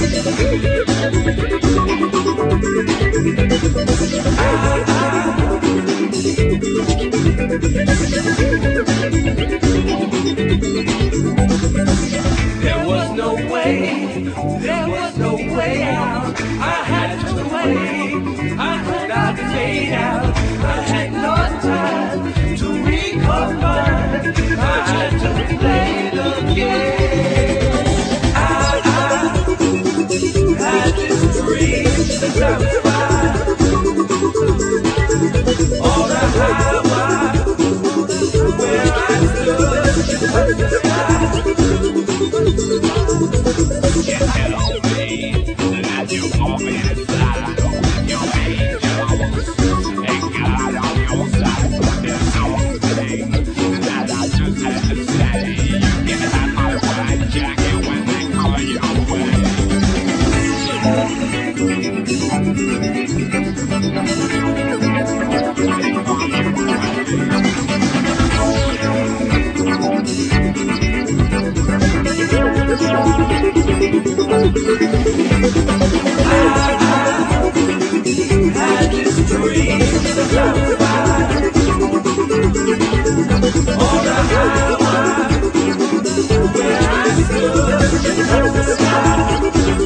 There was no way out. I had to wait. I could not fade out. I had no time to recover. I had to play the game. I had this dream since I was 5. On a highway where I stood at the sky. You tell me that you want me to fly. Your angels ain't God on your side. There's something that I just have to say. You can have my white jacket when they call your way. Had this dream since I was 5. On a highway where I stood at the sky.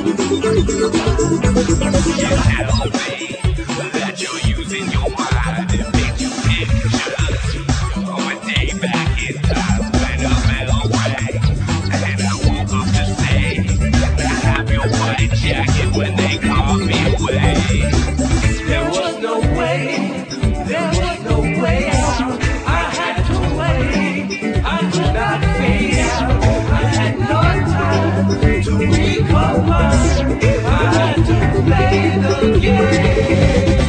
You tell me that you're using your mind and paint you pictures of a day back in time when I fell away. And I woke up to say that I have your white jacket when they call me away. There was no way, there was no way out. I had to wait, I could not fade out. I had no time to recover. I had to play the game.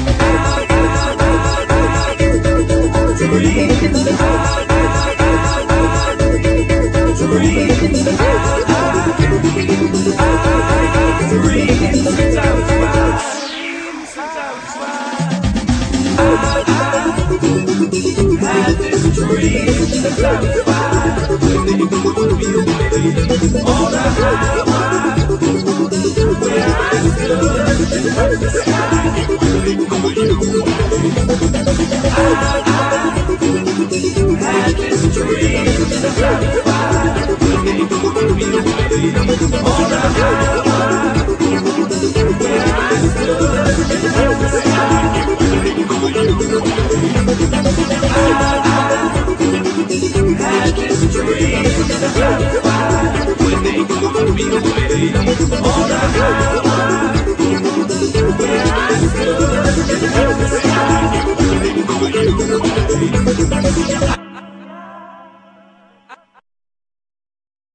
Had this dream since I was 5. When they pulled me away on a highway where I stood at the sky. When they pulled you away, I had this dream since I was 5. When they pulled me away